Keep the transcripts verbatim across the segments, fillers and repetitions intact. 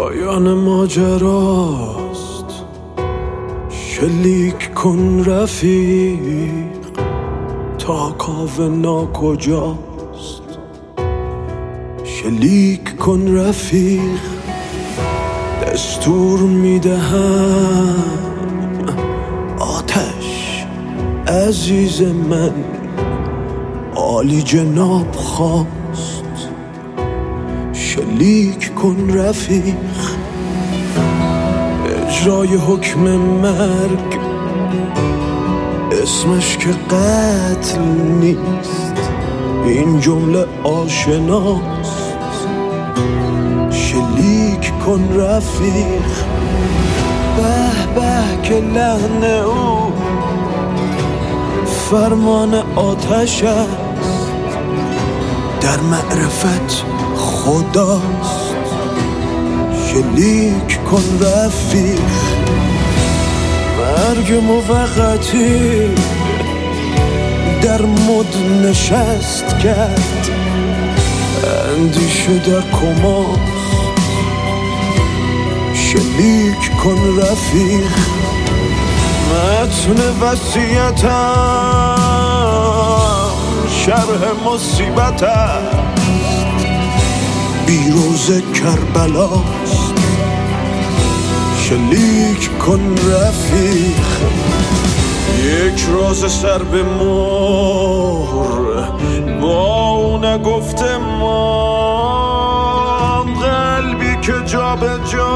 پایان ماجراست، شلیک کن رفیق تا کاوه ناکجاست. شلیک کن رفیق، دستور میدهم آتش عزیز من عالی جناب خواست. شلیک کن رفیق، اجرای حکم مرگ اسمش که قتل نیست، این جمله آشناست. شلیک کن رفیق، به به که لحن او فرمان آتش است، در معرفت خداست. شلیک کن رفیق، مرگ موقتی در مد نشست کرد، اندیشه در کماست. شلیک کن رفیق، متن وصیتم شرح مصیبت است، بیروز کربلاست. شلیک کن رفیق، یک راز سر به مهر با او نگفته ما، قلبی که جا به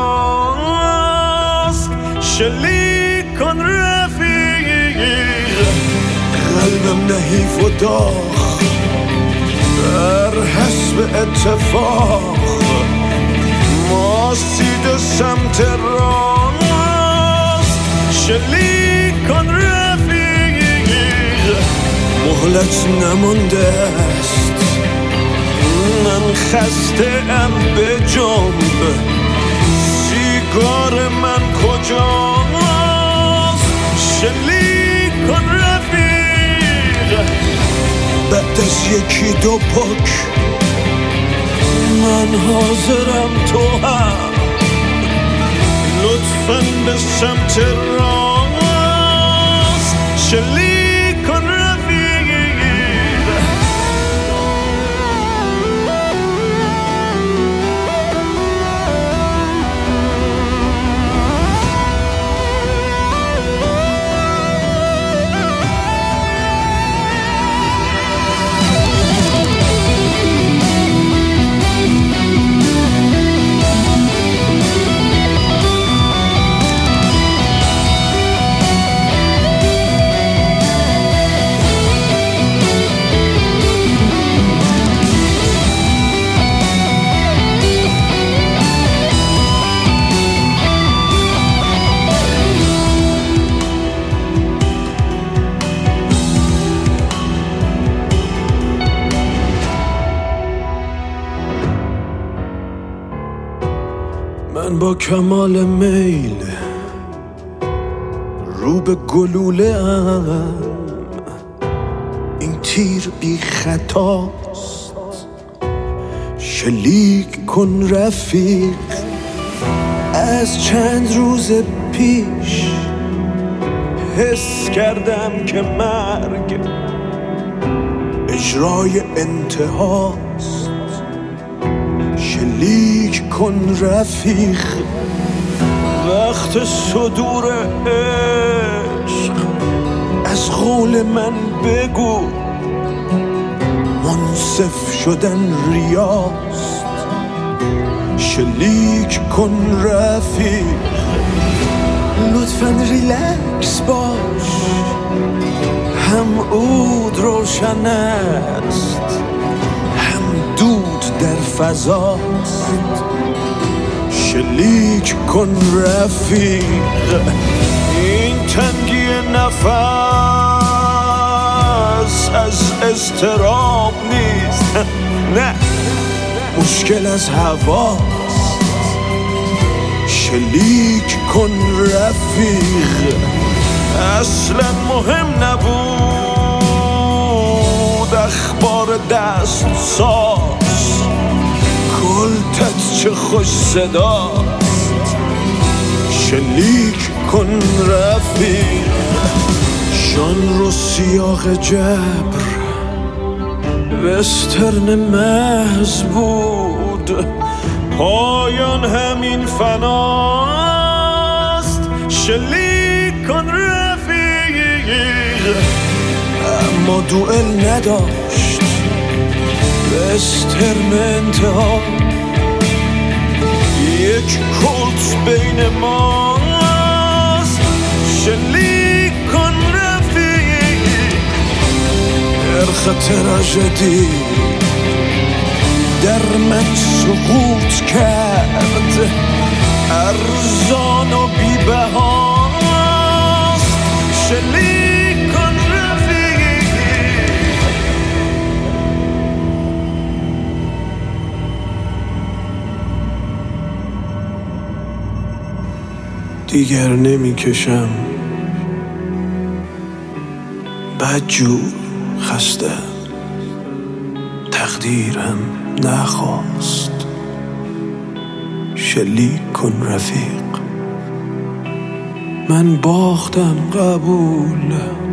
جاست. شلیک کن رفیق، قلبم نحیف و داغ در حسب اتفاق، ماسید سمت راست. شلیک کن رفیق، مهلت نمانده است، من خسته ام به جنب، سیگار من کجاست. شلیک کن رفیق، بعد از یکی دو پک من حاضرم، تو هم لطفاً به سمت راست. شلیک کن رفیق. من با کمال میل رو به گلوله ام، این تیر بی خطاست. شلیک کن رفیق، از چند روز پیش حس کردم که مرگ اجرای انتهاست. شلیک کن رفیق، وقت صدور عشق از قول من بگو، منصف شدن ریاست. شلیک کن رفیق، لطفاً ریلکس باش، هم عود روشن است، هم دود در فضاست. شلیک کن رفیق، این تنگی نفس از اضطراب نیست، نه مشکل از هواست. شلیک کن رفیق، اصلا مهم نبود اخبار دست ساز، کلتت چه خوش صداست. شلیک کن رفیق، جان رو سیاق جبر، وسترن محض بود، پایان همین فناست. شلیک کن رفیق، اما دوئل نداشت وسترن انتها. یک کلت بین ماست. شلیک کن رفیق، نرخ تراژدی در من سقوط کرد، ارزان و بی‌بهاست. شلیک کن رفیق. دیگر نمی کشم بدجور خسته، تقدیرم نخواست. شلیک کن رفیق، من باختم قبول،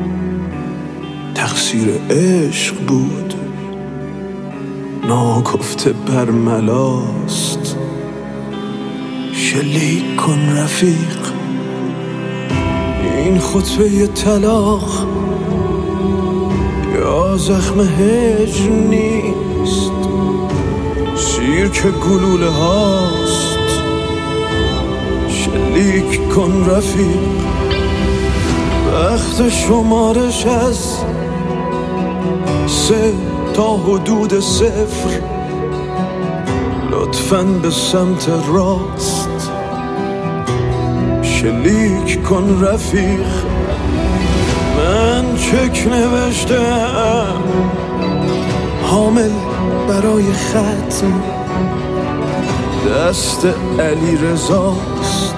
تقصیر عشق بود، ناگفته برملاست. شلیک کن رفیق، این خطبه طلاق یا زخم هجر نیست، سیرک گلوله هاست. شلیک کن رفیق، وقت شمارش از سه تا حدود صفر، لطفاً به سمت راست. شلیک کن رفیق، من چک نوشتم حامل برای ختم، دست علی رضاست.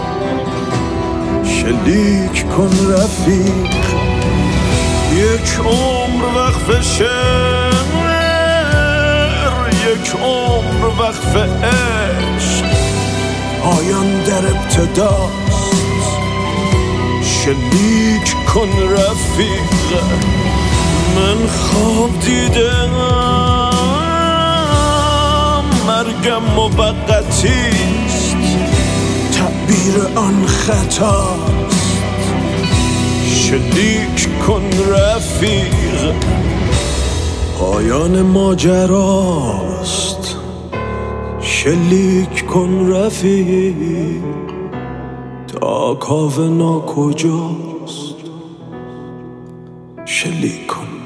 شلیک کن رفیق، یک عمر وقف شعر، یک عمر وقف عشق، پایان در ابتداست. شلیک کن رفیق، من خواب دیدم مرگم موقتیست، تعبیر آن خطاست. شلیک کن رفیق، پایان ماجراست. شلیک کن رفیق، تا کاوه ناکجاست. شلیک کن.